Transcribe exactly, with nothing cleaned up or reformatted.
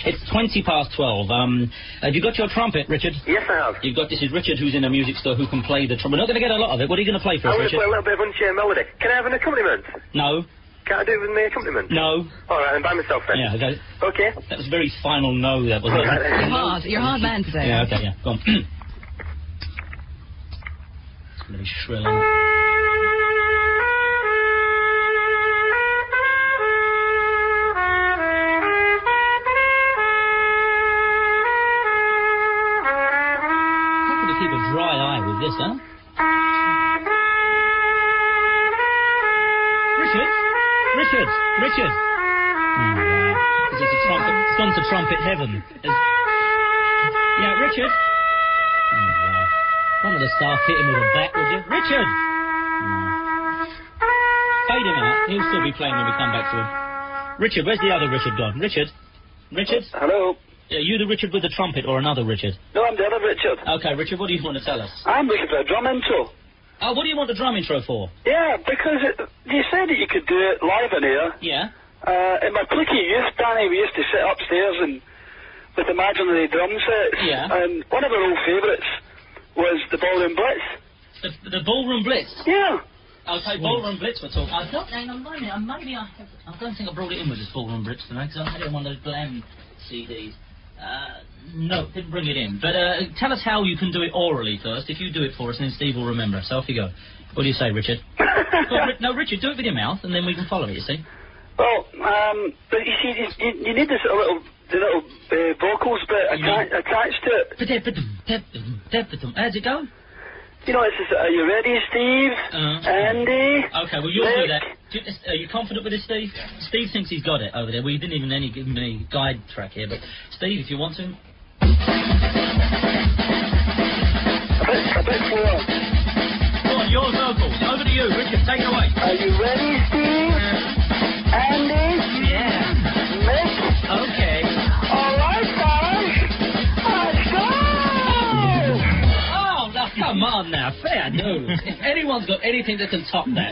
It's twenty past twelve. Um, have you got your trumpet, Richard? Yes, I have. You've got, this is Richard, who's in a music store, who can play the trumpet. We're not going to get a lot of it. What are you going to play for us, I'm going to Richard? play a little bit of Unchained Melody. Can I have an accompaniment? No. Can't I do it with my accompaniment? No. All right, I'm by myself then. Yeah, okay. Okay. That was a very final no, that was. All right, You're hard. You're a hard man today. Yeah, okay, yeah. Go on. It's going to be shrill, isn't it? Keep a dry eye with this, huh? Richard? Richard? Richard? Oh, wow. This is a trumpet. It's gone to trumpet heaven. It's... Yeah, Richard? Oh, wow. One of the staff hit him with a bat, would you? Richard! No. Fade him out. He'll still be playing when we come back to him. Richard, where's the other Richard gone? Richard? Richard? Hello? Are you the Richard with the trumpet or another Richard? No, I'm the other Richard. Okay, Richard, what do you want to tell us? I'm looking for a drum intro. Oh, what do you want the drum intro for? Yeah, because it, you said that you could do it live in here. Yeah. Uh, in my cliquey youth, Danny, we used to sit upstairs and with imaginary drum sets. Yeah. And one of our old favourites was the Ballroom Blitz. The, the Ballroom Blitz? Yeah. Okay, Ballroom Blitz we're talking. I don't, hang on a moment, maybe I have, I don't think I brought it in with this Ballroom Blitz tonight, because I had it on one of those Blam C Ds. Uh, no, didn't bring it in. But uh, tell us how you can do it orally first. If you do it for us, and then Steve will remember. So off you go. What do you say, Richard? Well, no, Richard, do it with your mouth, and then we can follow it, you see. Well, um, but you see, you, you need this little, the little uh, vocals bit atta- attached to it. How's it go? You know, it's just, are you ready, Steve? Uh, Andy? Okay, well, you'll Nick? do that. Do, are you confident with this, Steve? Steve thinks he's got it over there. We didn't even any, give him any guide track here, but Steve, if you want to. A bit, a bit slower. Go on, your vocals. Over to you, Richard. Take it away. Are you ready, Steve? Andy? Yeah. Nick? Okay. All right, guys. Let's go! Oh, now, come on now. Fair news. If anyone's got anything that can top that,